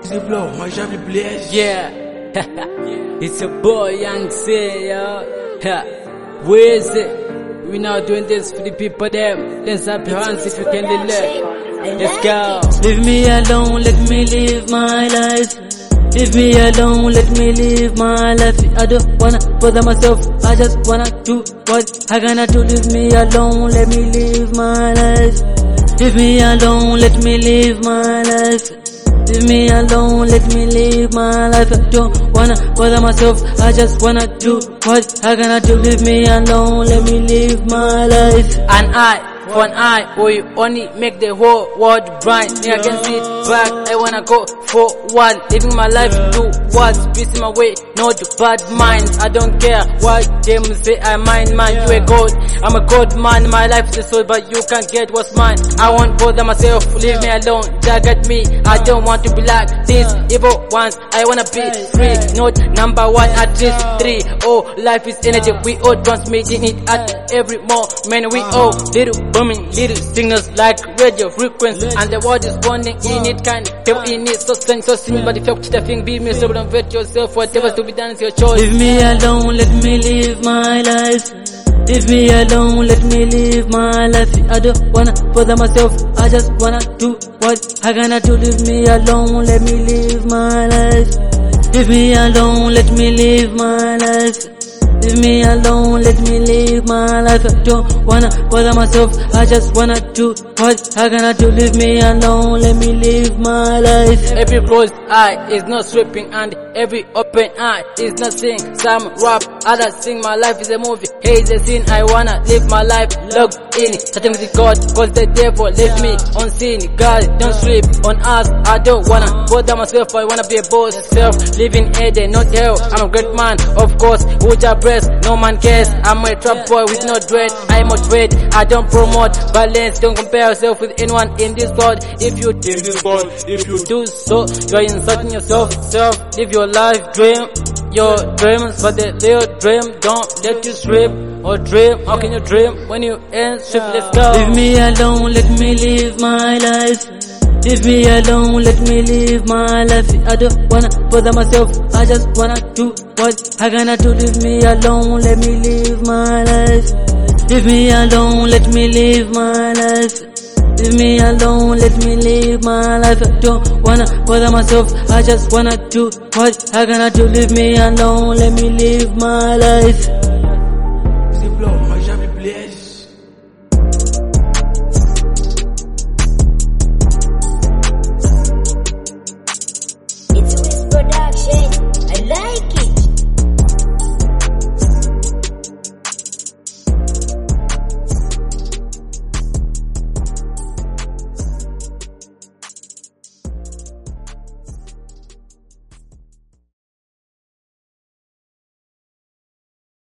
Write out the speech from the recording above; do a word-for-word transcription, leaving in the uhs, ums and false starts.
Blow, my Javi Blaze. Yeah, it's your boy Young C, yo. Where is it? We now doing this for the people them. Let's up your hands if you can live. Let's go. Leave me alone, let me live my life. Leave me alone, let me live my life. I don't wanna bother myself, I just wanna do what I gonna do. Leave me alone, let me live my life. Leave me alone, let me live my life. Leave me alone, let me live my life. I don't wanna bother myself, I just wanna do what I gonna do. Leave me alone, let me live my life. An eye for an eye, we only make the whole world bright. Me I can sit back, I wanna go forward. Living my life, do what's peace in my way, not bad minds. I don't care what them say, I mind man. You a god, I'm a god man. My life is a soul, but you can't get what's mine. I won't bother myself, leave me alone, target me. I don't want to be like these evil ones. I wanna be free, not number one at least three. Oh, life is energy, we all transmitting it at every moment. We all little booming, little signals like radio frequency, and the world is responding in it, kind of feel in it. So sing, so sing, but if you the thing, be miserable, don't vet yourself. Whatever's to be done is your choice. Leave me alone, let me live my life. Leave me alone, let me live my life. I don't wanna bother myself, I just wanna do what I gonna do. Leave me alone, let me live my life. Leave me alone, let me live my life. Leave me alone, let me live my life. I don't wanna bother myself, I just wanna do what I gonna do. Leave me alone, let me live my life. Every closed eye is not sleeping, and every open eye is not seeing. Some rap, others sing. My life is a movie, hey, it's a scene. I wanna live my life logged in, starting with God, cause the devil left me on sin. God, don't sleep on us, I don't wanna bother myself. I wanna be a boss, self, living Eden, not hell. I'm a great man, of course, who just press, no man cares. I'm a trap boy with no dread, I motivate, I don't promote violence. Don't compare yourself with anyone in this world. If you in this world, if you do so, you're insulting yourself, self. Live your life, dream your dreams, but the real dream don't let you sleep or dream. How can you dream when you ain't sleep? Let's go. Leave me alone, let me live my life. Leave me alone, let me live my life. I don't wanna bother myself, I just wanna do what I gonna do. Leave me alone, let me live my life. Leave me alone, let me live my life. Leave me alone, let me live my life. I don't wanna bother myself, I just wanna do what I gonna do. Leave me alone, let me live my life.